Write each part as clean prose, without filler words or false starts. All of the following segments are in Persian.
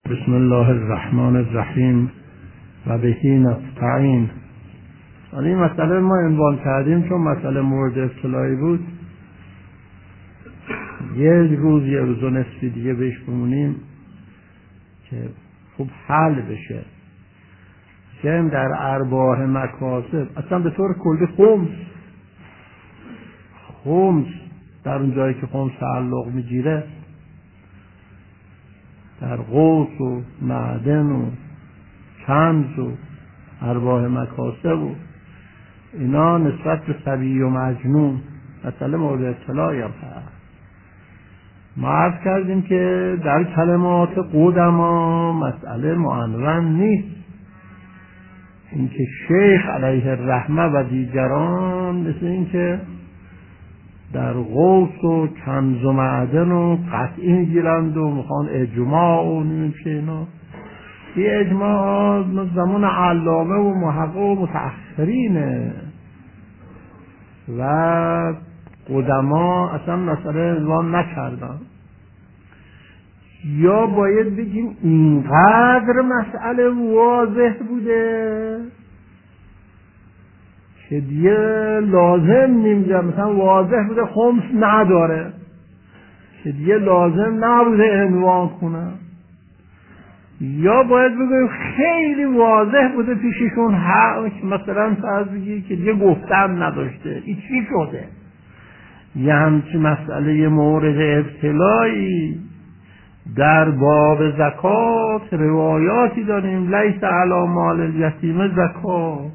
بسم الله الرحمن الرحیم و بهی نستعین. این مسئله ما عنوان کردیم چون مسئله مورد ابتلایی بود. یه روز و نصفی دیگه بهش بمونیم که خوب حل بشه. که در ارباح مکاسب اصلا به طور کلی خمس در اون جایی که خمس تعلق میگیره، در قوس و معدن و کنز و ارباح مکاسب و اینا نسبت به صبی و مجنون مسئله مورد اطلاعی هم هست. ما عرض کردیم که در کلمات قدما مسئله معنون نیست. اینکه شیخ علیه الرحمه و دیگران مثل اینکه در قوس و کنز و معدن و قطعی میگیرند و میخوان اجماع و نمیشه اینا. این اجماع زمان علامه و محقق و متأخرینه و قدما اصلا مسئله عنوان نکردن. یا باید بگیم اینقدر مسئله واضح بوده که دیگه لازم نمیده، مثلا واضح بوده خمس نداره که دیگه لازم نبوده عنوان کنه. یا باید بگیم خیلی واضح بوده پیششون حق، مثلا فرض بگی که دیگه گفتن نداشته. این چی شده؟ یه همچین مسئله مورد ابتلایی در باب زکات روایاتی داریم لیس علی مال الیتیم زکات،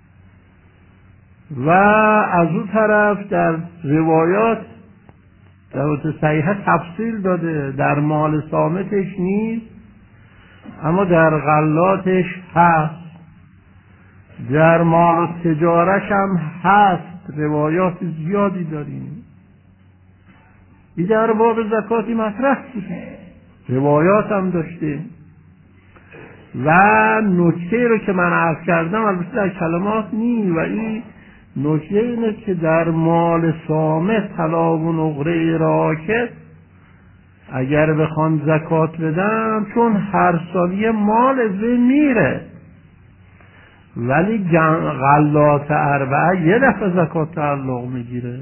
و از اون طرف در روایات در صحیحه تفصیل داده در مال صامتش نیست اما در غلاتش هست، در مال تجارش هم هست. روایات زیادی داریم. این در باب زکاتی مطرح بوده، روایات هم داشته. و نکته رو که من عرض کردم البته در کلمات نی، و این نکته اینه که در مال صامت طلا و نقره راکد اگر بخوان زکات بدن، چون هر سال یه مال از بین میره، ولی غلات اربعه یه دفعه زکات تعلق میگیره.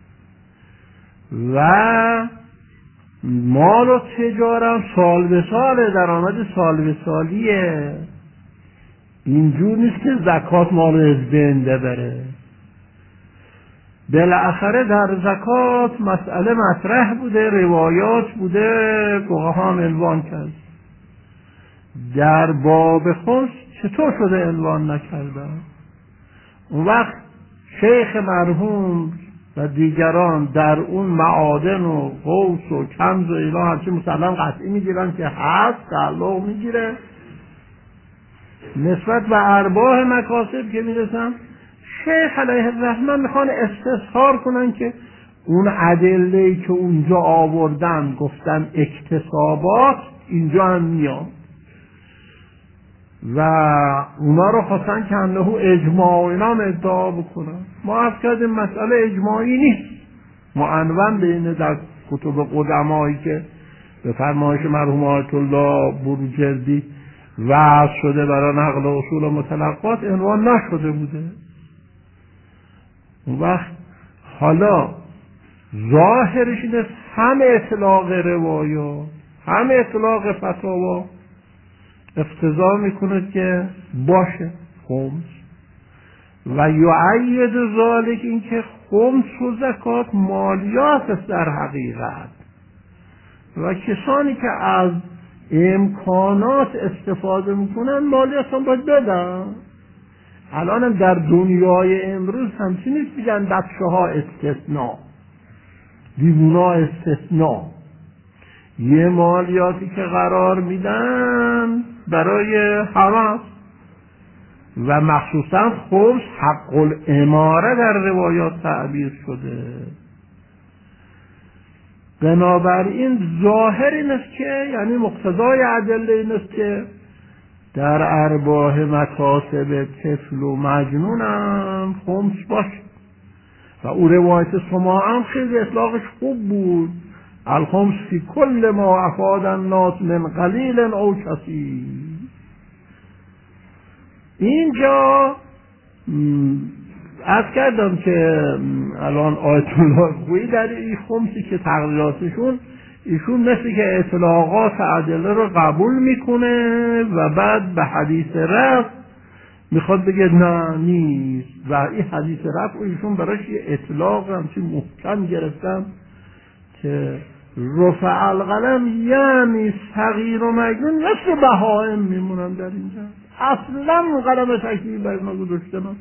و مال و تجارم سال به ساله، درآمد سال به سالیه. اینجور نیست که زکات مال از بین ببره. بالاخره در زکات مسئله مطرح بوده، روایات بوده، فقها عنوان کرد. در باب خمس چطور شده عنوان نکردن؟ اون وقت شیخ مرحوم و دیگران در اون معادن و قوس و کنز و اینا همچه مسلم قطعی میگیرن که هست، تعلق میگیره. نسبت به ارباح مکاسب که میرسن، شیخ علیه الرحمه میخوان استظهار کنن که اون ادله‌ای که اونجا آوردن گفتن اکتسابات اینجا هم میاد، و اونا رو خواستن که انه اجماع اینا هم ادعا بکنن. ما عرض کردیم مسئله اجماعی نیست، معنون بین در کتب قدمایی که به فرمایش مرحوم آیت الله بروجردی وضع شده برای نقل اصول و متلقات عنوان نشده بوده. اون وقت حالا ظاهرش اینه هم اطلاق روایات هم اطلاق فتاوا اقتضا میکنه که باشه خمس، و یعید ذالک این که خمس و زکات مالیات است در حقیقت، و کسانی که از امکانات استفاده میکنن مالیات هم باید بدن. الان در دنیای امروز همچین نیست میگن بچه ها استثناء، دیوونا استثناء. یه مالیاتی که قرار میدن برای همه، و مخصوصا خمس حق الاماره در روایات تعبیر شده. بنابراین ظاهر این است که یعنی مقتضای ادله این است که در ارباح مکاسب طفل و مجنونم خمس باشه. و او روایت سماع هم خیلی اطلاقش خوب بود، الخمس فی کل ما افاد الناس من قلیل او کثیر. اینجا عرض کردم که الان آیت الله گویی در این خمسی که تقریراتشون ایشون مثل که اطلاقات ادله رو قبول میکنه و بعد به حدیث رفع میخواد بگه نه نیست و این حدیث رفع ایشون براش یه اطلاق همچین محکم گرفتم که رفع القلم یعنی صغیر و مجنون مثل بهائم میمونن در اینجا، اصلا قلم تکلیف بر ما گذاشته نشد.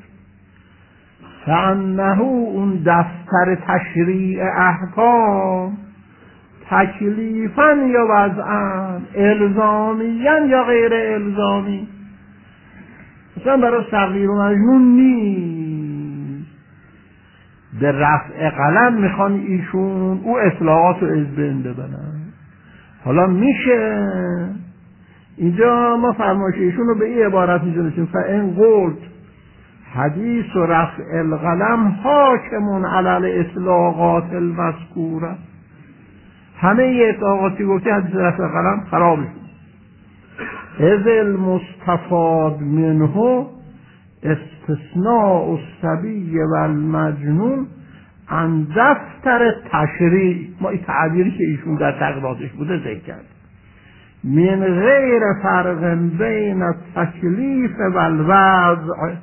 فانه اون دفتر تشریع احکام تکلیفاً یا وضعاً، الزامیاً یا غیر الزامی، مثلا برای صغیر و مجنون نیست. به رفع قلم میخوان ایشون او اصلاحات رو از بین ببرن. حالا میشه اینجا ما فرمایش ایشون رو به این عبارت می‌دونیم فإن قلت حدیث و رفع القلم حاکمون علی الاطلاقات المذکوره، همه اطلاقاتی گفتی حدیث رفع قلم خراب شد. اذ المستفاد منه استثناء الصبی و المجنون عن دفتر تشریع. ما این تعبیری که ایشون در تقریراتش بوده ذکر کرد، من غیر فرق بین التکلیف و الوضع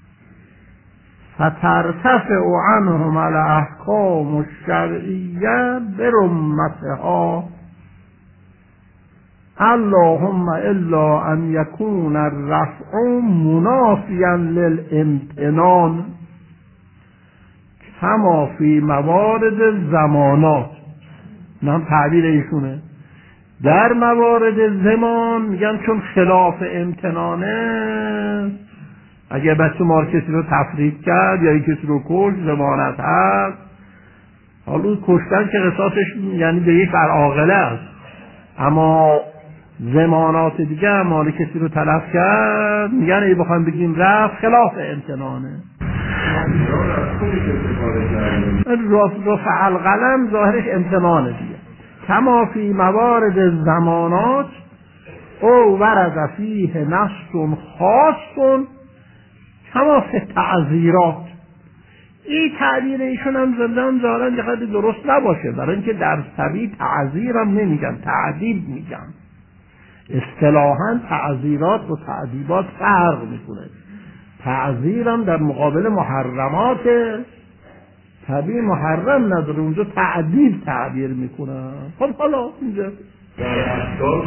فترتفع عنهم الاحکام الشرعیه برمتها، اللهم الا ان یکون الرفع منافیا للامتنان کما فی موارد الزمانات. نام تعبیر ایشونه. در موارد زمان میگن چون خلاف امتنانه، اگه بچه مار کسی رو تفریط کرد یا کسی رو کشت ضمانت هست. حالا کشتن که قصاصش یعنی به یک بر عاقله است، اما ضمانات دیگه مال کسی رو تلف کرد میگن ای بخوایم بگیم رفت خلاف امتنانه. رفع القلم ظاهرش امتنانه دیگه. کما فی موارد زمانات او ورد فیه نص خاص کما فی تعزیرات. این تعبیر ایشون هم زندان ظاهرا خیلی درست نباشه، برای اینکه در سبی تعزیر هم نمیگن، تعدیب میگن. اصطلاحاً تعزیرات و تعدیبات فرق میکنه. تعزیر هم در مقابل محرمات، طبیعی محرم نداره، اونجا تعدیب تعبیر میکنن. خب حالا اینجا در احکام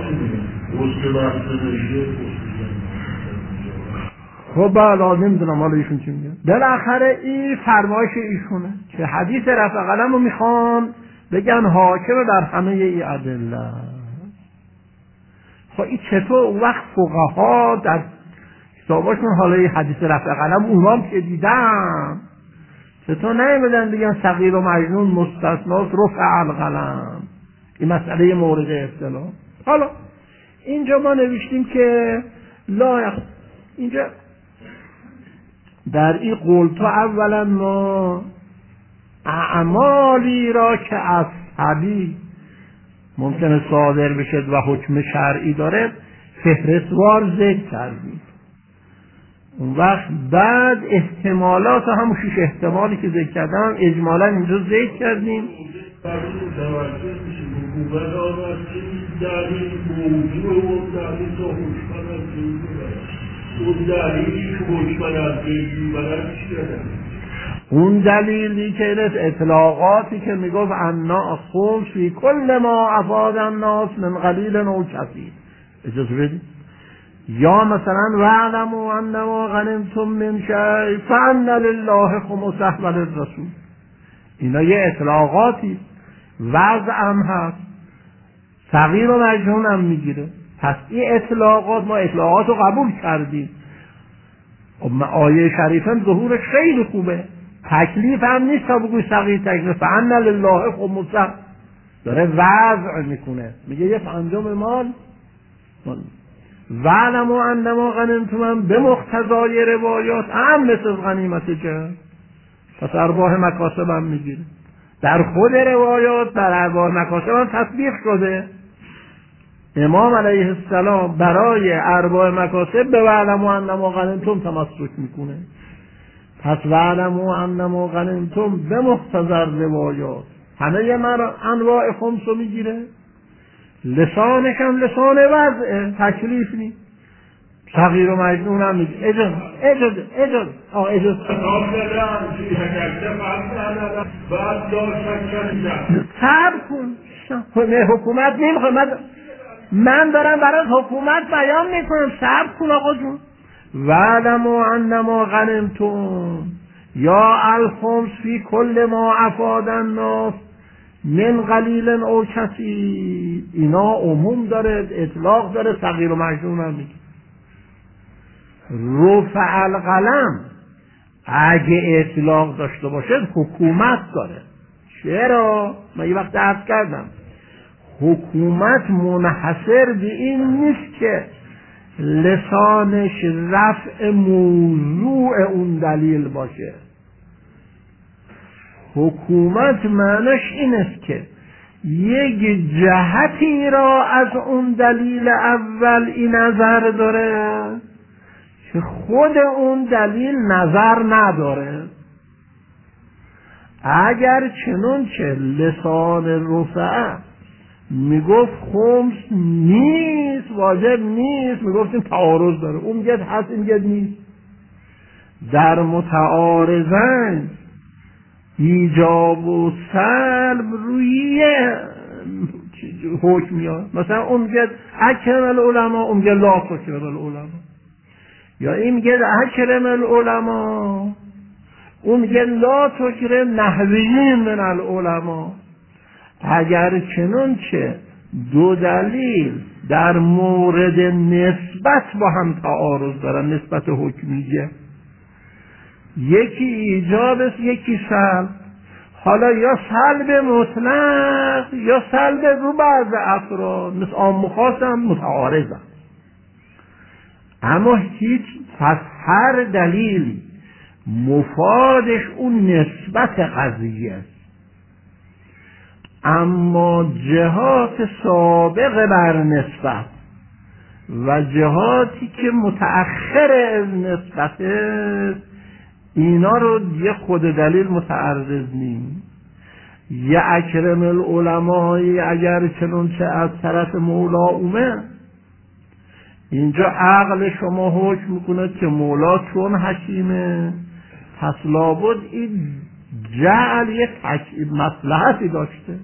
خب بله نمیدونم حالا ایشون چی میگن. بالاخره این فرمایش ایشونه که حدیث رفع قلم رو میخوان بگن حاکم در همه ای ادله. خب این چطور وقت فقها در کتاباشون حالا این حدیث رفع قلم اونام که دیدن چطور نمیدن بگن صغیر و مجنون مستثناست رفع القلم؟ این مسئله مورد اختلاف. حالا اینجا ما نوشتیم که اینجا در این قولتا اولا ما اعمالی را که از حدی ممکنه صادر بشه و حکم شرعی داره فهرستوار ذکر کردیم. اون وقت بعد احتمالات همون 6 احتمالی که ذکر کردم اجمالا اینجا ذکر کردیم. اون دلیلی که اطلاقاتی که میگفت انا خمس فی کل ما افاد الناس من قلیل او کثیر، اجازه بدید. یا مثلا وعلموا انما غنمتم من شیء فان لله خمسه وللرسول. اینا یه اطلاقاتی، وضع هم هست، صغیر و مجنون هم میگیره. پس این اطلاقات ما اطلاقات رو قبول کردیم. آیه شریف هم ظهورش خیلی خوبه، تکلیف هم نیست تا بگوی صغیر تکلیف، فان لله خمسه داره وضع میکنه، میگه یه پنجم مال. وعلموا انما غنمتم به مقتضای روایات هم مثل غنیمت جنگ، پس ارباح مکاسب هم میگیره. در خود روایات در ارباح مکاسب هم تطبیق شده. امام علیه السلام برای ارباح مکاسب به وعلموا انما غنمتم تمسک میکنه. پس وعلموا انما غنمتم به مقتضی روایات همه انواع خمس رو میگیره. لسانش هم لسان وضعه، تکلیف نیست. صغیر و مجنون هم میگه اجازه صبر کن. حکومت نمیخواد، من دارم برای حکومت بیان میکنم، صبر کن آقا جون. وعلموا انما غنمتم یا الخمس فی کل ما افاد الناس من قلیل او کثیر. اینا عموم داره، اطلاق داره. صغیر و مجنون هم میگه. رفع القلم اگه اطلاق داشته باشه حکومت داره. چرا؟ من یه وقت عرض کردم حکومت منحصر به این نیست که لسانش رفع موضوع اون دلیل باشه. حکومت معنیش این است که یک جهتی را از اون دلیل اول این نظر داره که خود اون دلیل نظر نداره. اگر چنون که لسان رفعه میگفت خمس نیست، واجب نیست، میگفتیم تعارض داره، اون میگه هست این میگه نیست. در متعارضن ایجاب و سلب روی حکم میاد. مثلا اون میگه اکرم العلماء، اون میگه لا تکرم العلماء. یا این میگه اکرم العلماء، اون میگه لا تکرم نحویین من العلماء. اگر چنون که دو دلیل در مورد نسبت با هم تعارض دارن، نسبت حکمیه، یکی ایجاب است یکی سلب، حالا یا سلب مطلق یا سلب رو بعض افراد، مثل عام و خاص هم متعارضن. اما هیچ، پس هر دلیلی مفادش اون نسبت قضیه است. اما جهات سابق بر نسبت و جهاتی که متأخر از نسبت است، اینا رو یه خود دلیل متعرض نیست. یه اکرم العلمایی اگر چنانچه از طرف مولا اومد، اینجا عقل شما حکم میکنه که مولا چون حکیمه، پس لابد این جعل یک مصلحتی داشته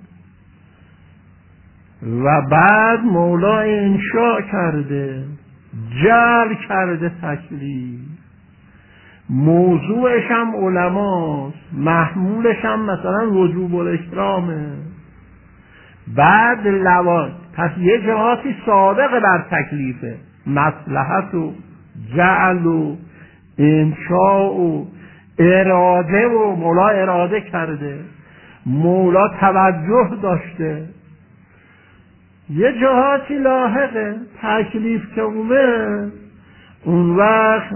و بعد مولا انشاء کرده، جعل کرده تکلیف. موضوعش هم علماست، محمولش هم مثلا وجوب الاحترامه. بعد لواد، پس یه جهاتی سابق بر تکلیفه، مصلحت و جعل و انشاء و اراده، و مولا اراده کرده، مولا توجه داشته. یه جهاتی لاحقه، تکلیف که اومد، اون وقت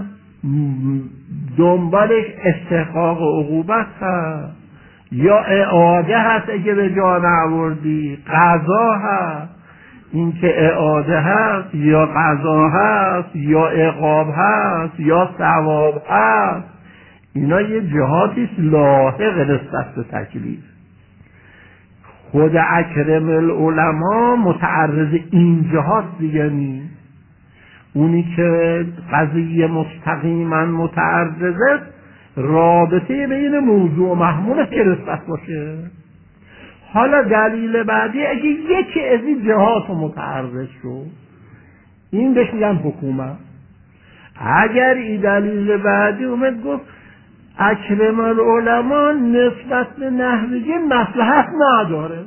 دنبالش استحقاق عقوبت هست یا اعاده هست اگه به جا نآوردی، قضا هست، این که اعاده هست یا قضا هست یا عقاب هست یا ثواب هست. اینا یه جهاتیست لاحق نسبت به تکلیف. خود اکرم العلماء متعرض این جهات دیگه نیست. اونی که قضیه مستقیما متعرضه، رابطه بین موضوع و محمولش که نسبت باشه. حالا دلیل بعدی اگه یکی از این جهات متعرض شد، این بهش میگن حکومت. اگر این دلیل بعدی اومد گفت اکرم العلماء نسبت به نحویه مصلحت نداره،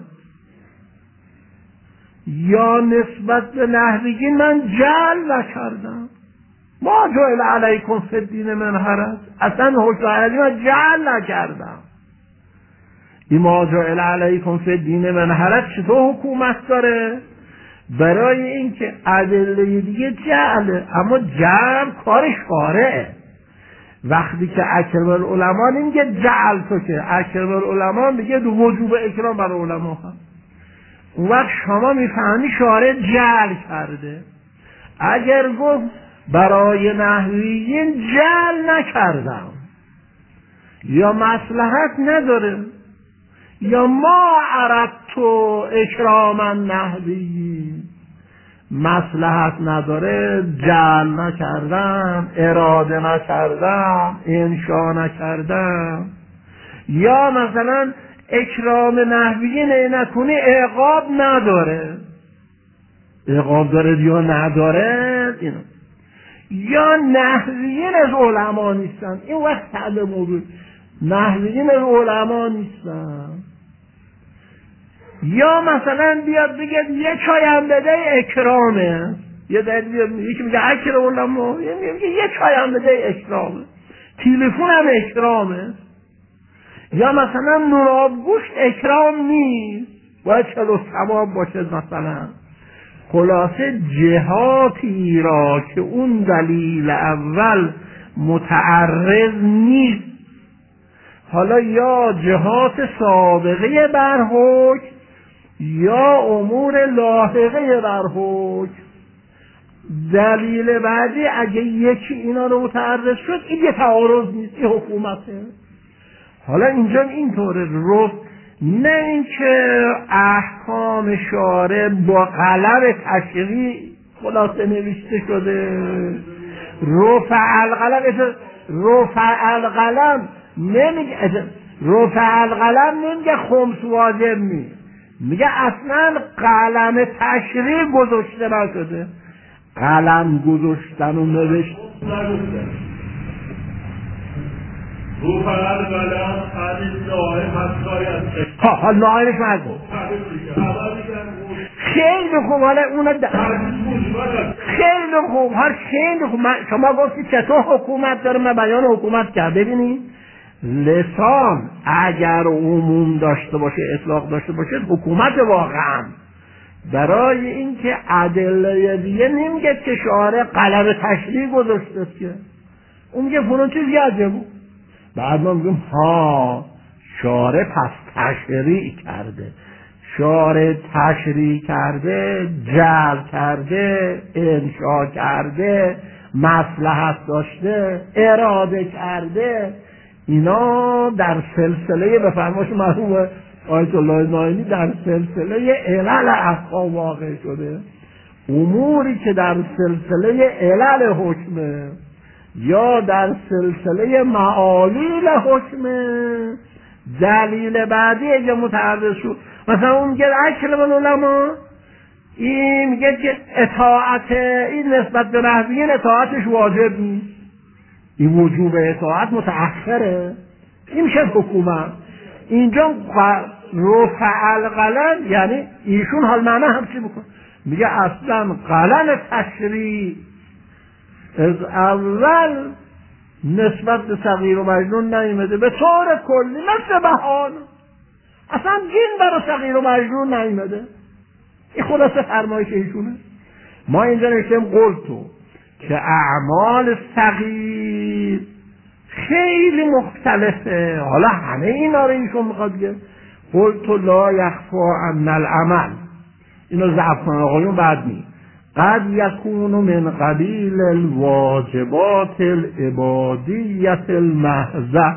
یا نسبت به نحویه من جعل نکردم، ما جعل علیکم فی الدین من حرج، اصلا حکم علیکم من جعل نکردم. این ما جعل علیکم فی الدین من حرج چطور حکومت داره؟ برای اینکه ادله دیگه جعله، اما جعل کارش کاره، وقتی که اکرم العلماء نمیگه جعل تو، که اکرم العلماء میگه دو وجوب اکرام برای علما هست. اون وقت شما میفهمی شارع جعل کرده. اگر گفت برای نحویین جعل نکردم یا مصلحت نداره یا ما اردت اکرام نحویین، مصلحت نداره، جعل نکردم، اراده نکردم، انشا نکردم، یا مثلا اکرام نحویین نکنی عقاب نداره، عقاب داره یا نداره، اینو. یا نحویین از علما نیستن، این وقت تعلم موضوع، نحویین از علما نیستن. یا مثلا بیاد بگه یه چایم بده اکرامه، یه دلیل یکی میگه اکرام علما، میگه یه چایم بده اکرامه، تلفن هم اکرامه. یا مثلا نوراب گوشت اکرام نیست، باید چلو ثواب باشه مثلا. خلاصه جهاتی را که اون دلیل اول متعرض نیست، حالا یا جهات سابقه بر حکم یا امور لاحقه بر حکم، دلیل بعدی اگه یکی اینا رو متعرض شد، این یه تعارض نیست، این حکومته. حالا اینجا اینطوره، نه اینکه احکام شارع با قلم تشریع خلاصه نوشته شده، رفع القلم نمیگه خمس واجب نیست، میگه اصلا قلم تشریع گذاشته نشده، قلم گذاشتن و نوشتن رفع القلم عن النائم حتی یستیقظ. حال نائمش مردم خیلی خوب، حالا اون خیلی خوب، خیلی خوب. شما گفتی چطور حکومت داره، من بیان حکومت کرد. ببینید لسان اگر عموم داشته باشه، اطلاق داشته باشه، حکومت واقعا. برای اینکه ادله دیگه نمیگه که شارع قلم تشریع گذاشته، که اون میگه فلان چیز یاده بود، بعد ما میگیم ها شارع پس تشریع کرده، شارع تشریع کرده، جعل کرده، انشا کرده، مصلحت داشته، اراده کرده. اینا در سلسله به فرمایش مرحوم آیت الله نائینی در سلسله علل احکام واقع شده. اموری که در سلسله علل حکمه یا در سلسله معالیل حکمه، دلیل بعدی اگه متعرض شد، مثلا اون میگه اکرم العلماء، این میگه که اطاعت این نسبت به نحویین اطاعتش واجب نیست، این وجوب اطاعت متأخره، این میشه حکومت. اینجا رفع القلم یعنی ایشون حال معنی همچی بکن، میگه اصلا قلم تشریع از اول نسبت به صغیر و مجنون نیامده، به طور کلی مثل بهان اصلا جن برای صغیر و مجنون نیامده. این خلاصه فرمایش ایشونه. ما اینجا نشتیم قلتو که اعمال صغیر خیلی مختلفه، حالا همه اینا رو ایشون میخواد بگه. قلتو لا یخفا عن العمل، اینو ضعف کنن آقایون بعد می قد یکون من قبیل الواجبات العبادیت المحضه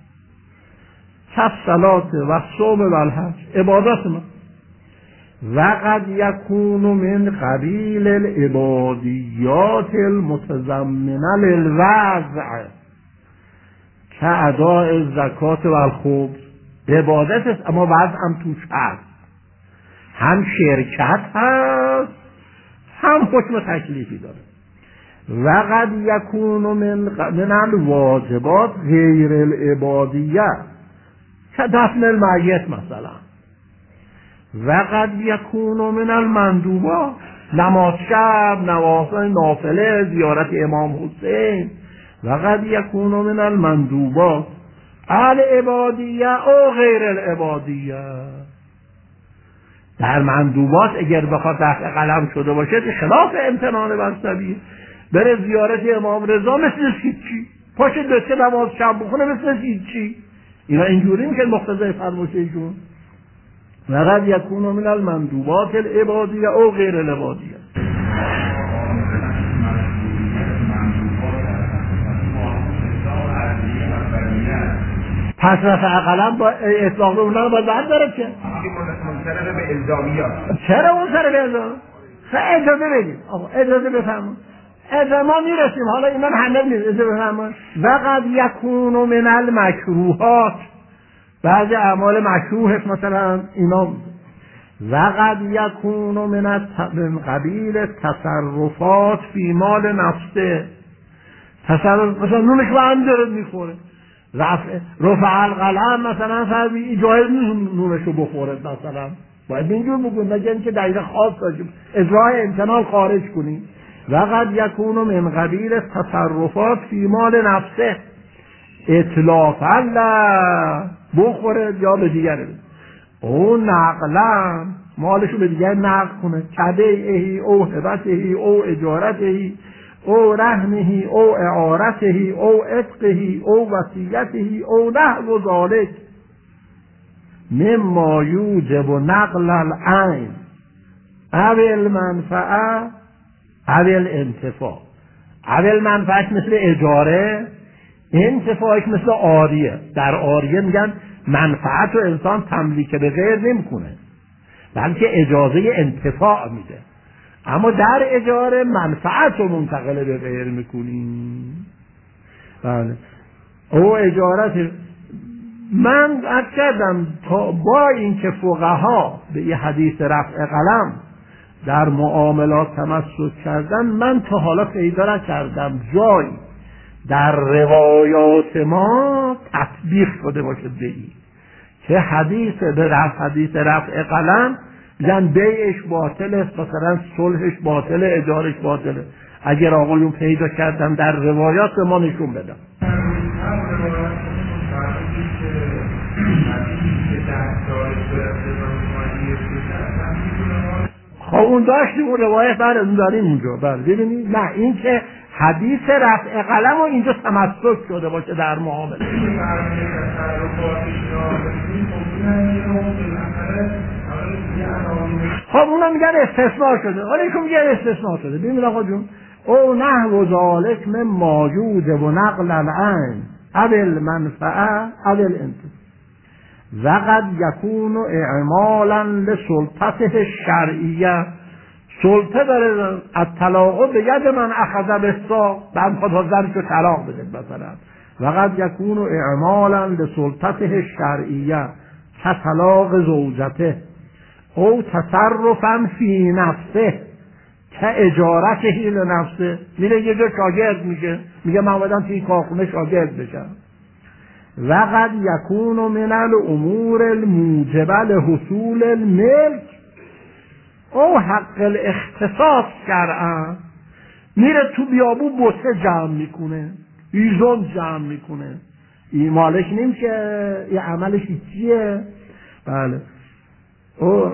كالصلاة و الصوم و الحج، عبادات ما. و قد یکون من قبیل العبادیات المتضمنه للوضع كاداء الزکات و الخبز، عبادت است اما وضع هم توش هست، هم شرکت هست هم حکم تکلیفی داره. و قد یکون من الواجبات غیر العبادیه که دفن المیت مثلا. و قد یکون من المندوبات، نماز شب، نوافل نافله، زیارت امام حسین. و قد یکون من المندوبات العبادیه او غیر العبادیه. در مندوبات اگر بخواد دفع قلم شده باشه خلاف امتنان بر سبیل، بره زیارت امام رضا مثل چی پاشه 2 نماز شب بخونه مثل هیچی. اینا اینجوری میشه مقتضای فرمایششون. وقد یکون من المندوبات العبادیه او غیر العبادیه. پس رفع قلم با اطلاق اونا رو باید داره که منصرف به الزامیات. چرا منصرف به الزامیات؟ اجازه بدید آقا، اجازه بفرمایید. اجازه ما میرسیم، حالا اینا همه میرسیم. اجازه بفرمایید. وقد یکون من المکروهات، بعضی اعمال مکروه مثلا اینا. وقد یکون من قبیل تصرفات فی مال نفسه، تصرف مثلا نونش رو هم داره میخوره، رفع القلم مثلا فرمی جایز نیست نونش رو بخوره مثلا، باید اینجور بگویم مگه اینکه دلیل خاص داشتیم اجرای امتنان خارج کنیم. وقد یکون من قبیل تصرفات فی مال نفسه اطلافا لا بخوره یا به دیگره او نقلا مالشو به دیگر نقل کنه، کبیعهی او هبتهی او اجارتهی او رهنهی او اعارتهی او عتقهی او وصیتهی او نحو ذالک مما یوجب نقل العین او المنفعه او الانتفاع. او المنفعه مثل اجاره، انتفاعش مثل عاریه. در عاریه میگن منفعت و انسان تملیک به غیر نمیکنه بلکه اجازه انتفاع میده، اما در اجاره منفعت رو منتقل به غیر میکنیم. بله او اجارت. من عرض کردم تا با اینکه فقها به یه حدیث رفع قلم در معاملات تمسک کردن، من تا حالا پیدا نکردم جایی در روایات ما تطبیق شده باشه بگی که حدیث رفع قلم میگن بیعش باطل است، مثلا صلحش باطل، اجارش باطله. اگر آقایون پیدا کردن در روایات ما نشون بدن. خب اون داشتیم اون روایت اون داریم اونجا. بله ببینید، نه این که حدیث رفع قلم و اینجا تمسک شده باشه در معامله. خب اونا میگن استثناء شده، حالا ایشون میگن استثناء شده. ببینید آقا جون، او نحو ذالک مما یوجب نقل العین او المنفعه او الانتفاع وقد یکون اعمالا لسلطته الشرعیه. سلطه داره از طلاق به ید من اخذ بالساق، بعد خود زنشو طلاق بده مثلا. وقد یکون اعمالا لسلطته الشرعیه كطلاق زوجته او تصرفا فی نفسه که اجارته لنفسه. میره یه جا شاگرد میشه، میگه من اومدم توی کارخونه شاگرد بشم. وقد یکون من الامور الموجبه لحصول الملک او حق الاختصاص شرعا. میره تو بیابو بوسه جمع میکنه، ایزون جمع میکنه، این مالک نمیشه، این عملش چیه؟ بله او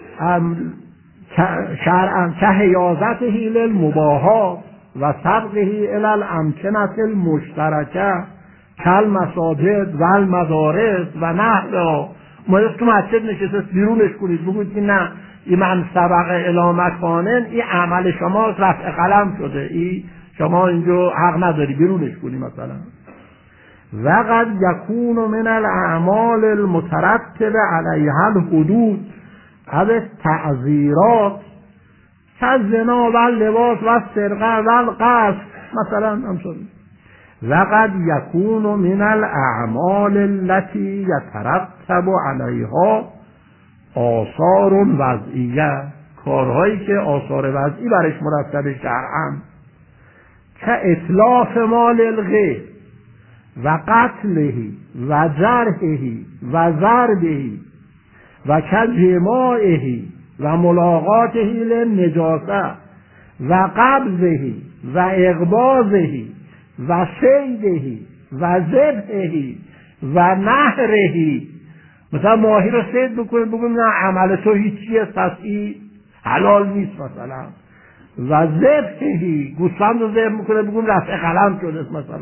شرعا که حیازته للمباحات و سبقه الی الامکنه المشترکه کل مساجد و المدارس و نحوها. ما تو مسجد نشسته بیرونش کنید، بگوید که نه این من سبق الی مکانن، این عمل شما رفع قلم شده، این شما اینجا حق نداری، بیرونش کنی مثلا. وقد یکون من الاعمال المترتب علیها الحدود از تعذیرات كالزنا و اللباس و السرقه و القذف مثلا همچنین. وقد یکون من الاعمال التي یترتب علیها آثار وضعیه، کارهایی که آثار وضعی برش مرتب شرعاً، که اتلاف مال الغیر و قتلهی و جرحهی و ضربهی و کجماعهی و ملاقاتهی للنجاسه و قبضهی و اغباظهی و شیدهی و ذبحهی و نهرهی. مثلا ماهی رو صید بکنید، بگم نه عمل تو هیچیه، تصحیح حلال نیست مثلا. و ذبحهی، گوسفند رو ذبح میکنه، بگم رفع قلم شده مثلا.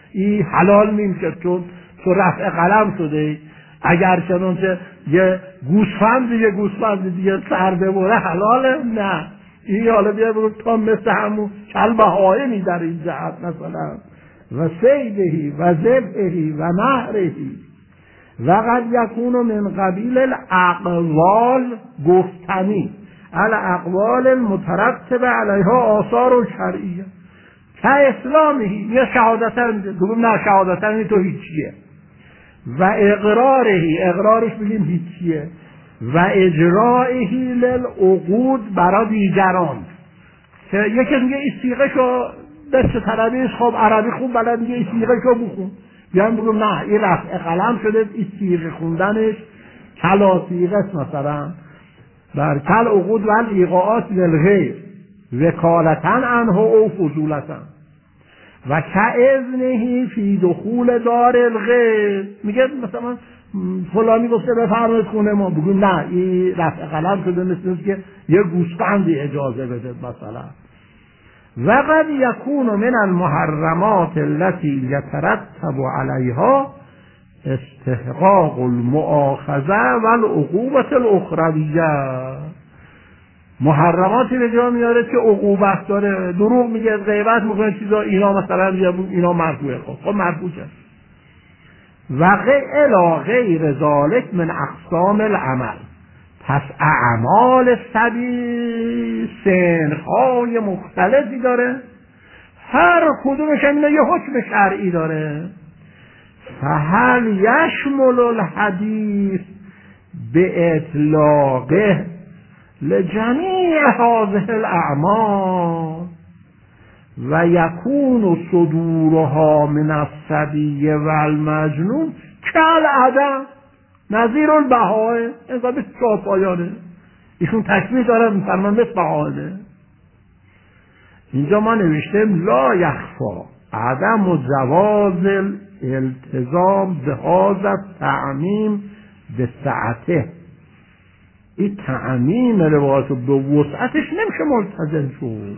این حلال میشه چون تو رفع قلم شده. اگر چنانچه یه گوسفند دیگه سر ببره حلاله؟ نه. این حالا بیا بگو تا مثل همون کلبهایمی در این جهت مثلا و سیدهی و ذبحهی و نهرهی و قد یکون من قبیل الاقوال گفتنی الاقوال المترتب علیها آثار شرعیه که اسلامی یا شهادتن بگم نه شهادتن تو هیچیه و اقرارش بگیم هیچیه و اجرائهی للعقود برای دیگران. یکی میگه این سیغه شو دست طلبی خب عربی خوب بلد میگه این سیغه شو بخون، بیان بگم نه این رفع قلم شده این سیغه خوندنش کلا سیغه است مثلا بر کل عقود و ایقاعات للغیر وکالتن عنه او فضولتن و که اذنهی فی دخول دار الغیر. میگه مثلا فلانی گفته بفرمایید خونه ما، بگیم نه این رفع قلم شده مثل که یه گوسفندی اجازه بده مثلا. و قد یکون من المحرمات التي یترتب علیها استحقاق المؤاخذه و العقوبة الاخرویه. محرماتی به جا میاره که عقوبت داره، دروغ میگه، غیبت میکنه، چیزا اینا مثلا اینا مرفوعه. خب مرفوعه. و الی غیر ذالک من اقسام العمل. پس اعمال سبیل سنخهای مختلفی داره، هر کدومش هم یه حکم شرعی داره. فهل یشمل الحدیث به اطلاقه لجمیع هذه الاعمال و یکون صدورها من الصبی و المجنون کالعدم نظیر البهائم. اینقدر به چاپایانه ایشون تشبیه داره میفرمان مثل بهائمه. اینجا ما نوشتیم لا یخفا عدم و جواز التزام به هذا تعمیم به سعته. این تعمیم روایت به وسعتش نمیشه ملتزم شد.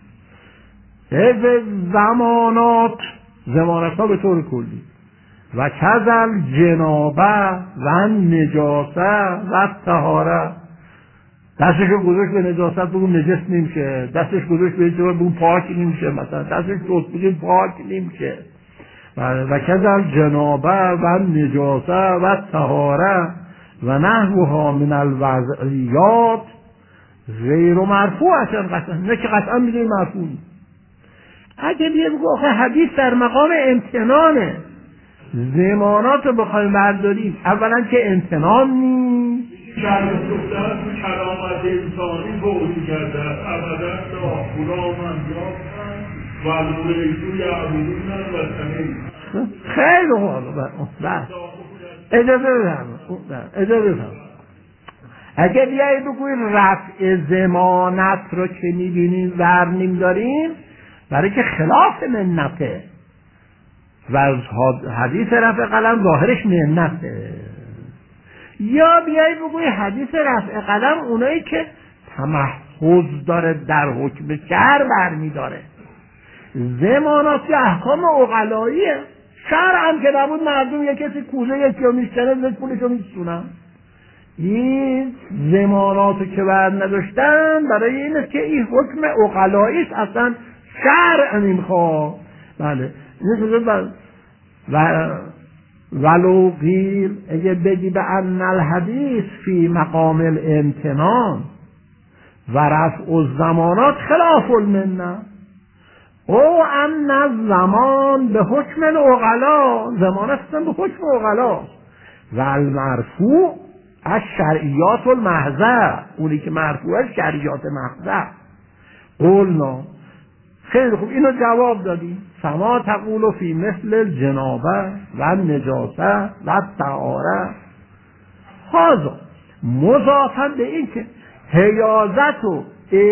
به زمانات ها به طور کلی و کذل جنابه و نجاسه و طهاره. دستش گذاشت به نجاست بگم نجس نمیشه، دستش گذاشت به چیزا بگم پاک نمیشه، مثلا دستش گذاشت بگم پاک نمیشه. و کذل جنابه و نجاسه و طهاره و نحوها من الوضعیات غیر مرفوعه. قطعا نه که قطعا میگه مرفوع. اگه بیه بگو آخه حدیث در مقام امتنانه، زمانات رو بخوایم برداریم اولا که امتنان نیست، شرط گفتن کرامت انسانی بودی کرده ابدا تا غلامان یافتن و الولیدو یعبدونن و سنین. خیلی خوب. اجازه بفهم اگه بیایی بگوی رفع زمانت رو که میبینیم ورنیم داریم برای که خلاف منته و حدیث رفع قلم ظاهرش منته، یا بیایی بگوی حدیث رفع قلم اونایی که تمحض داره در حکم شرع برمی داره. زمانات یا احکام عقلاییه، شرع هم که نبود مردم یک کسی کوزه یکی رو میشکنه زد پولش رو میسونن. این زماناتو که بعد نداشتن برای این است که این حکم عقلاییست، اصلا شرع نمیخواد. بله ولو قیل اگه بگی به ان الحدیث فی مقام الامتنان و رفع الزمانات خلاف المنه او ان الزمان به حکم العقلا، زمان اصلا به حکم عقلا و المرفوع از شرعیات المحضه، اونی که مرفوع از شرعیات محضه. قولنا خیلی خوب اینو جواب دادیم. فما تقول فی مثل الجنابه و نجاسه و طهاره هذا مضافا به این که حیازت و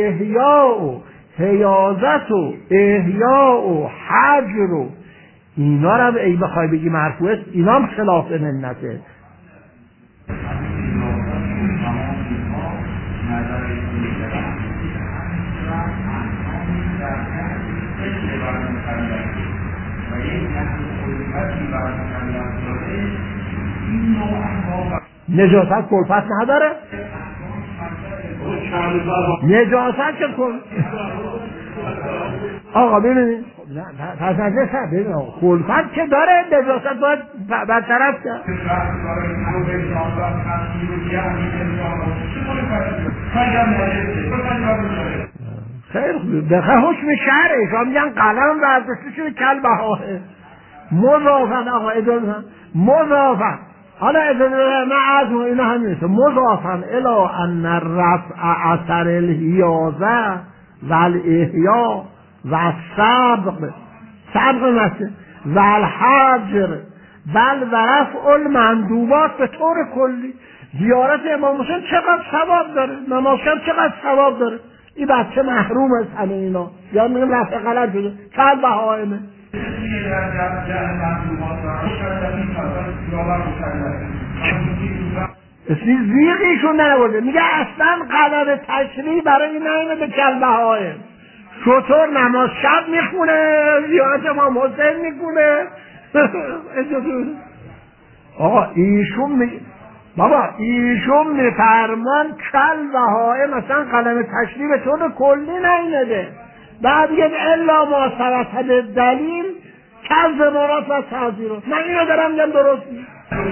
احیاء و حجر و اینا رو ای بخوای بگی مرفوع است، اینا هم خلاف منته. نجاست کلفت نداره؟ نجاست که آقا ببینید پس نجاست ببینید کلفت که داره نجاست باید برطرف کرد. خیلی خوب بخواه حکم شهره شما میگن قلم برداشته شده کل بهاه مضافن. آقا اجازه مضافن حالا اجازه من از اینا همیشه مضافن الا ان رفع اثر الحیازه و الاحیا و سبق مثل و الحجر بل و رفع المندوبات به طور کلی. زیارت امام حسین چقدر ثواب داره، نماز شب چقدر ثواب داره. این بچه محروم از همه اینا یا میگم رفع غلط شده چقدر بهائمه. اسمی زیغیشون نبوده میگه اصلا قدر تشریع برای این اینه به کل بهائم. شطور نماز شب میخونه زیارت امام حسین میکنه. آقا ایشون بابا ایشون میفرمان کل بهائم مثلا قلم تشریع به طور کلی نینده. بعد یه الا ما ثبت به دلیل کل زمانات و تعذیرات. من اینو دارم میگم درست نیست.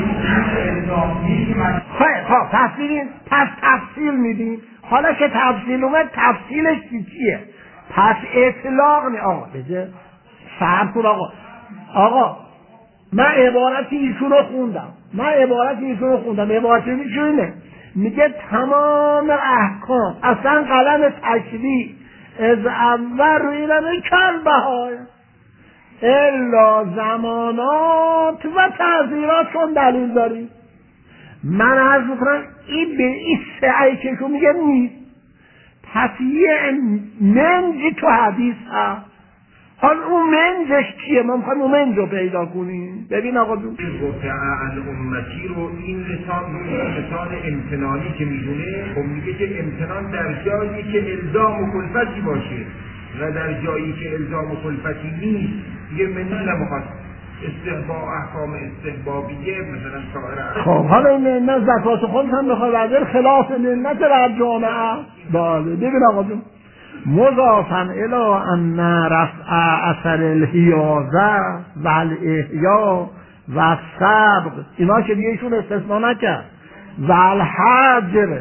پس تفصیل میدیم. حالا که تفصیل اومد تفصیلش چیه؟ پس اطلاق نی آقا بجه صبر کن آقا من عبارت ایشون رو خوندم. عبارت ایشونه میگه تمام احکام اصلا قلم تشریع از اول روی نمی کل بهائم الا زمانات و تعذیرات چون دلیل داری. من عرض میکنم این به این سعی که شو میگه نیست. پس یه منجی تو حدیث هست. حال اون منجش چیه؟ ما میخوایم اون منج رو پیدا کنیم. ببین آقا دو گفته عن امتی رو این لسان امتنانی که میدونه خب میگه که امتنان در جایی که الزام و کلفتی باشه و در جایی که الزام و کلفتی نیست دیگه منی نمخواد استحباب احکام استحبابیه مثلا سایر. خب حالا این منت زکات خود هم بخواد بردار خلاف منت بر جامعه. بله ببین آقا جون مضافن الی ان رفع اثر الحیازه و الاحیا و سبق اینا که دیگه ایشون استثنا نکرد و الحجر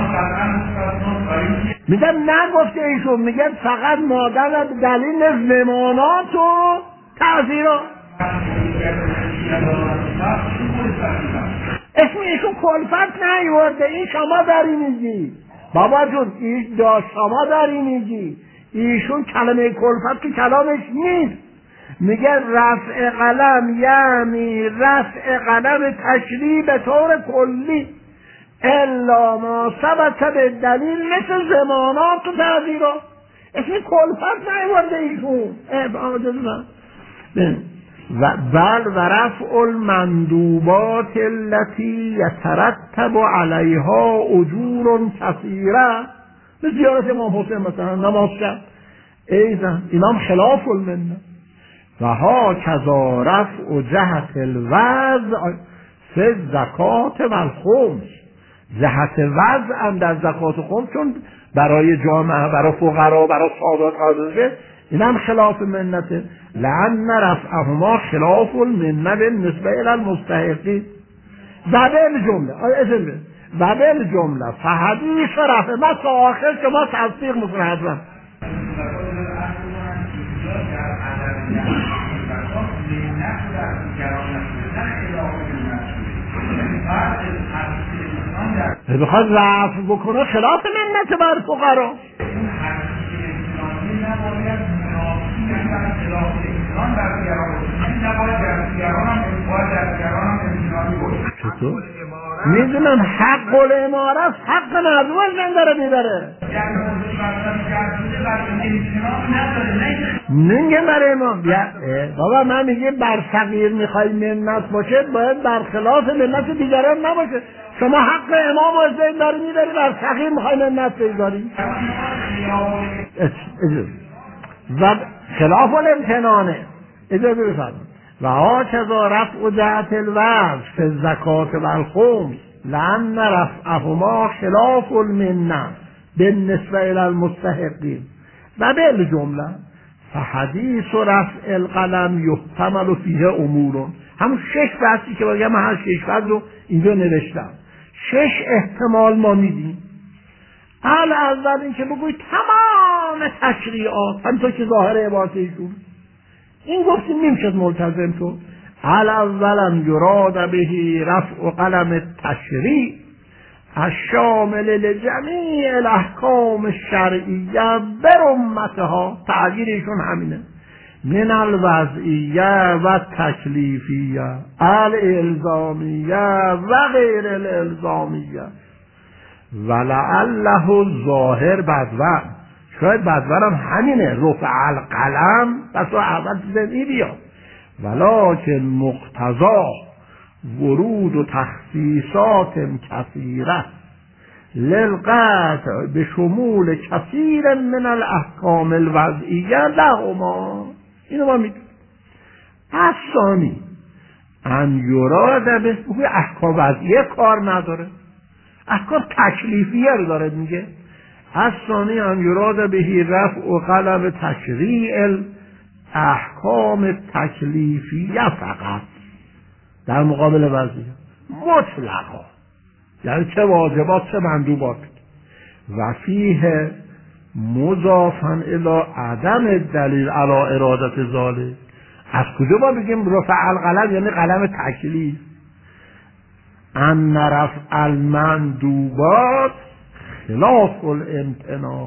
میگن نگفته ایشون میگن فقط مادر دلیل زمانات و تعذیرات. اسم ایشون کلفت نیورده. این شما داری میگی بابا جون این شما داری میگی ایشون کلمه کلفت که کلامش نیست. میگه رفع قلم یعنی رفع قلم تشریع به طور کلی الا ما ثبت به دلیل مثل زمانات و تعذیرات. اسم کلفت نیورده ایشون. و بل و رفع المندوبات التي يترتب عليها اجور كثيره به زیارت امام حسین مثلا نماز شب ایضا اینام خلاف المنه. و ها کذا رفع جهت الوضع فی الزکات و الخمس. جهت وضع هم در زکات و خمس چون برای جامعه برای فقرا برای سادات حاضر این هم خلاف منته. لأن رفعهما خلاف المنه بالنسبه الى المستحقین. و بالجمله فحدیث رفع ما تا آخر که ما تصدیق میکنه حضرت بخواد رفع بکنه خلاف منت بر فقرا. چطور؟ میدونم حق الامارت حق مردم از من داره میبره. نگه برای امام بابا من میگه بر فقیر میخوای منت باشه باید برخلاف منت دیگران نباشه. شما حق امام از این داری میبری بر فقیر میخوای منت بذاری. و خلاف الامتنانه اجازه بفرمایید. و هاکذا رفع جهت الوجه فی الزکات و الخمس لأن رفعهما خلاف المنه بالنسبه الی المستحقین و بالجمله فحدیث رفع القلم یحتمل فیه امور. همون 6 بحثی که بگم، من هر 6 بحث رو اینجا نوشتم. 6 احتمال ما میدیم. اول این که بگوید تمام تشریعات همینطور که ظاهر عبارت ایشون این گفتیم نمیشد ملتزم تو. اولا یراد بهی رفع قلم التشریع الشامل لجمیع الاحکام الشرعیه برمتها، تعبیر ایشون همینه، من الوضعیه و تکلیفیه الالزامیه و غیر الالزامیه ولعله ظاهر بدور. شاید بدور هم همینه، رفع القلم بس اول زنی بیاد، ولکن مقتضا ورود و تخصیصات کثیره للقطع به شمول کثیر من الاحکام الوضعیه لهما. اینو ما میدونیم. الثانی ان یراد به احکام وضعیه کار نداره، احکام تکلیفیه رو داره میگه. الثانی ان یراد بهی رفع قلم تشریع احکام تکلیفیه فقط در مقابل وضعیه مطلقا، یعنی چه واجبات چه مندوبات. و فیه مضافا الی عدم دلیل علی ارادت ذالک. از کجا ما بگیم رفع القلم یعنی قلم تکلیف؟ ان رفع المندوبات خلاف الامتناع.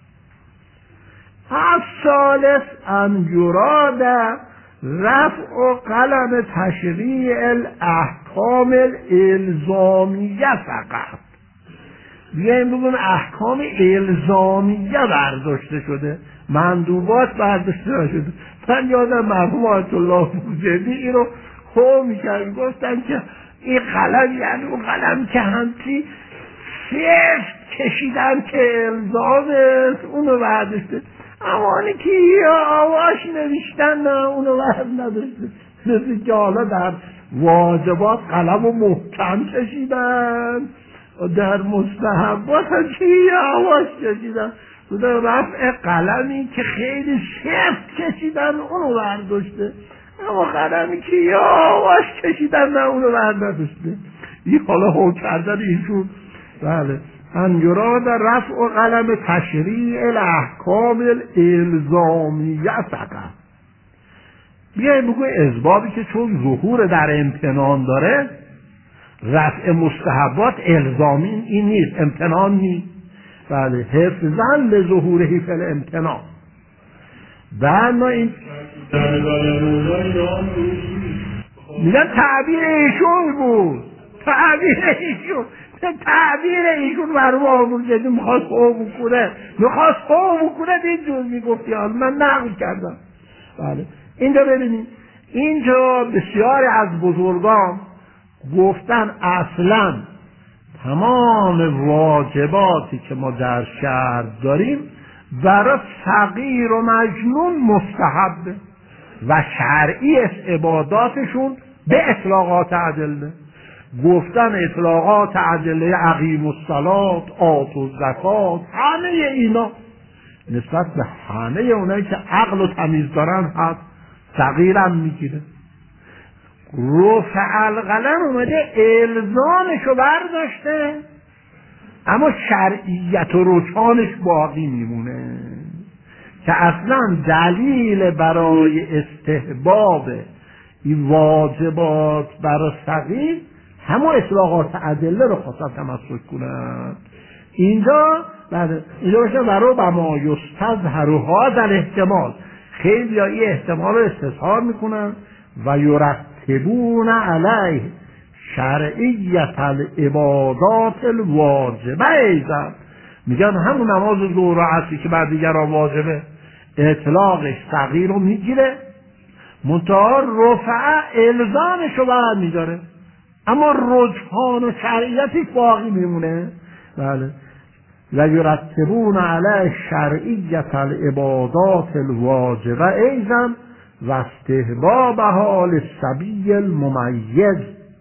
الثالث ان یراد رفع قلم تشریع الاحکام الالزامیه فقط. بیاییم بگیم احکام الزامیه برداشته شده، مندوبات برداشته نشده. من یادم مرحوم آیت الله بوجردی این رو میکرد، گفتن که این قلم یعنی اون قلم که همچی سفت کشیدن که الزامه اونو برداشته، اما که یا آواش نوشتن نه اونو برد نداشته. مثل که حالا در واجبات قلم و محکم کشیدن، در مستحبات هم که یا آواش کشیدن، در رفع قلمی که خیلی سفت کشیدن اونو برداشته، اما قلمی که یا آواش کشیدن نه اونو برد نداشته. این حالا حکم کردن ایشون. بله. ان یراد رفع قلم تشریع الاحکام الالزامیه فقط. بیاییم بگوی اسبابی که چون ظهور در امتنان داره، رفع مستحبات الزامی این نیست، امتنان نیست. بله. حفظاً لظهورهی فی الامتنان. بعد این میگن تعبیر ایشون بود، تعبیر ایشون مرموم آموزدی میخواست خوب بکنه دید جور میگفتی، من نقل کردم. بله. اینجا ببینید، اینجا بسیاری از بزرگان گفتن اصلا تمام واجباتی که ما در شهر داریم برای صغیر و مجنون مستحبه و شرعی است عباداتشون به اطلاقات ادله. گفتن اطلاقات ادله اقیم الصلاة، آتوا الزکات، همه اینا نسبت به همه اونایی که عقل و تمیز دارن هست، صغیرم میگیره. رفع القلم اومده الزامشو برداشته، اما شرعیت و رجحانش باقی میمونه که اصلا دلیل برای استحباب این واجبات برای صغیر همون اطلاقات ادله رو خواستن تمسک کنند. اینجا باشه برای بما یستظهر هذا الاحتمال، خیلی یا این احتمال رو استظهار میکنن و یرتبون علیه شرعیت العبادات الواجبه. ایضا میگن همون نماز ظهر و عصری که بر دیگران واجبه اطلاقش صغیر رو میگیره، منتها رفع الزامش رو بعد میداره، اما رجحان و شرعیتش باقی میمونه. بله. و یرتبون علی شرعیت العبادات الواجبه ایضا و استحبابها للصبی الممیز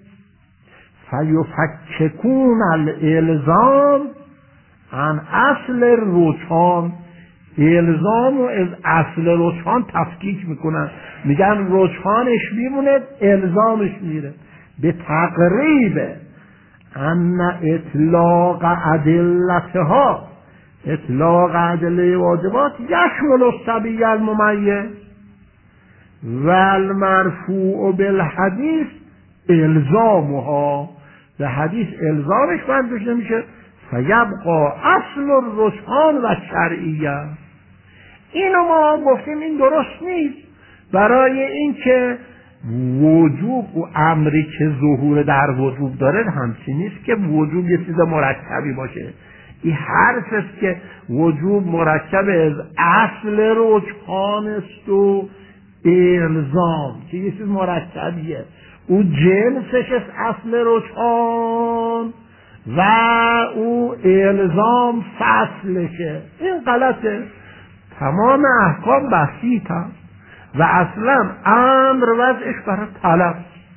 فیفککون الالزام عن اصل رجحان. الزام و از اصل رجحان تفکیک میکنن، میگن رجحانش میمونه الزامش میره. به تقریب ان اطلاق ادلتها، اطلاق ادله واجبات یشمل الصبی الممیز و المرفوع بالحدیث الزامها، به حدیث الزامش برداشته میشه. فیبقا اصل الرجحان و شرعیه. اینو ما گفتیم این درست نیست، برای اینکه وجوب و امری که ظهور در وجوب داره همچین نیست که وجوب یه چیز مرکبی باشه. این حرف است که وجوب مرکب از اصل رجحان است و الزام که یه چیز مرکبیه، او جنسش است اصل رجحان و او الزام فصلشه. این غلطه. تمام احکام بسیط هست و اصلا امر وضعش برای طلب،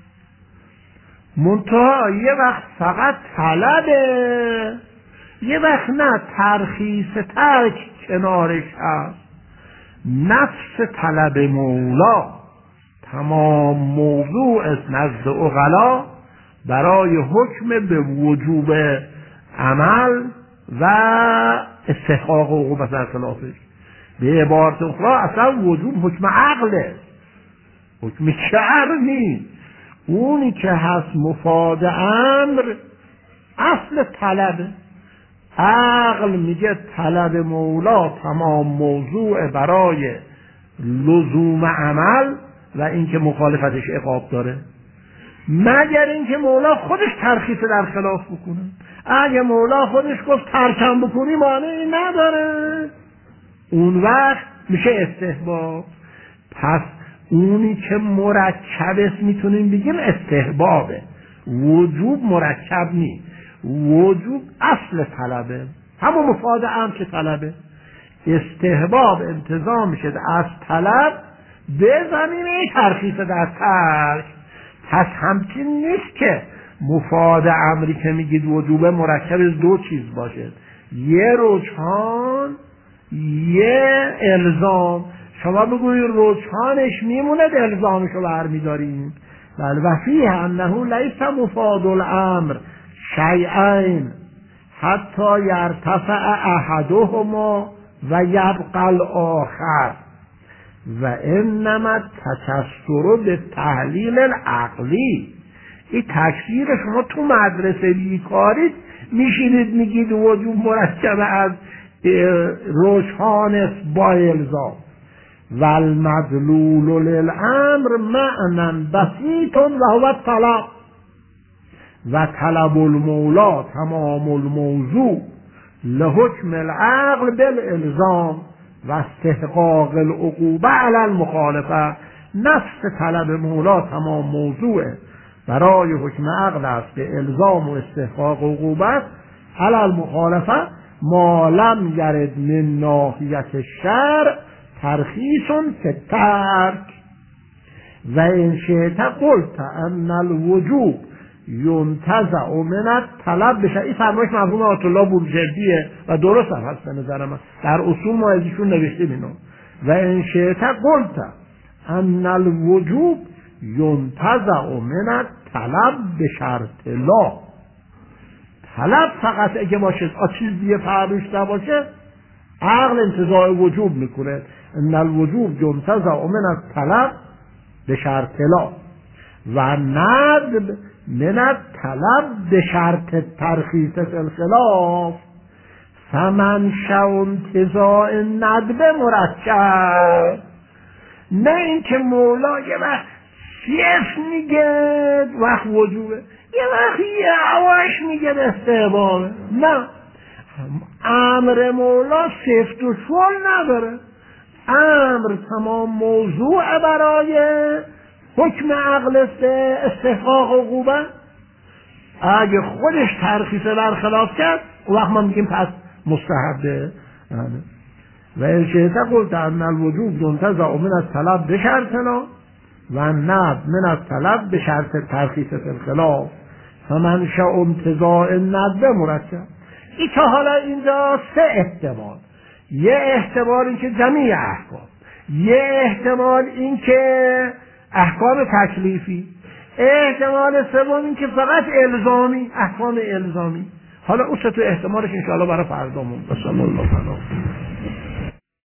منتها یه وقت فقط طلبه، یه وقت نه ترخیص ترک کنارش هست. نفس طلب مولا تمام موضوع است نزد عقلا برای حکم به وجوب عمل و استحقاق حقوق در خلافش. به عبارت اخرى اصلا وجوب حکم عقله، حکم شرع نیست. اونی که هست مفاد امر اصل طلبه. عقل میگه طلب مولا تمام موضوع برای لزوم عمل و اینکه مخالفتش عقاب داره، مگر اینکه مولا خودش ترخیص در خلاف بکنه. اگه مولا خودش گفت ترکم بکنی مانعی نداره، اون وقت میشه استحباب. پس اونی که مرکب است میتونیم بگیم استحبابه، وجوب مرکب نیست. وجوب اصل طلبه، همون مفاد امر که طلبه. استحباب انتظام میشه از طلب به زمینه ترخیص در ترک. پس همچین نیست که مفاد امری که میگید وجوبه مرکب از دو چیز باشه، یه رجحان یه الزام. شما بگویید رجحانش میمونه الزامشو برمیداریم. بله و فیه انه لیس مفاد الامر شیئین حتی یرتفع احدهما و یبقى الاخر و انما تکسر به تحلیل العقلی. این تکسیر شما تو مدرسه بیکارید میشینید میگید وجوب مرکب از رجحان با الزام و المدلول للامر معنا بسیط و هو الطلب و طلب المولا تمام الموضوع لحکم العقل بالالزام و استحقاق العقوبه علی المخالفه. نفس طلب مولا تمام موضوع برای حکم عقل است به الزام و استحقاق عقوبت علی المخالفه ما لم یرد من ناحیت الشرع ترخیص فی الترک و ان شئت قلت ان الوجوب ینتزع من الطلب بشه. این فرمایش مرحوم آیت الله بروجردیه و درست هم هست به نظر من، در اصول ما ازشون نوشتیم اینو. و ان شئت قلت ان الوجوب ینتزع من الطلب به شرط لا. طلب فقط اگه باشه چیز دیگه فرقش نباشه عقل انتزاع وجوب میکنه. ان الوجوب ینتزع من الطلب به شرط لا و ندب من الطلب به شرط ترخیص الخلاف فمن شو انتزاع ندب مرکب. نه اینکه مولا یه وقت صفر میگه وقت وجوبه، یه وقت یواش میگه استحبابه. نه، امر مولا صفت و شل نداره. امر تمام موضوع برای حکم عقل استحقاق عقوبه. اگه خودش ترخیص برخلاف کرد اون وقت ما میگیم پس مستحبه. و ارشیت قلت ان الوجوب ينتزع من الطلب بشرطنا و الندب من الطلب به شرط ترخیص فی الخلاف فمنشأ انتزاع الندب مرتب. این تا حالا اینجا سه احتمال. یه احتمال این که جمیع احکام، یه احتمال این که احکام تکلیفی، احتمال سوم این که فقط الزامی، احکام الزامی. حالا اون سه تا احتمالش انشاءالله برای فردامون. بسم الله.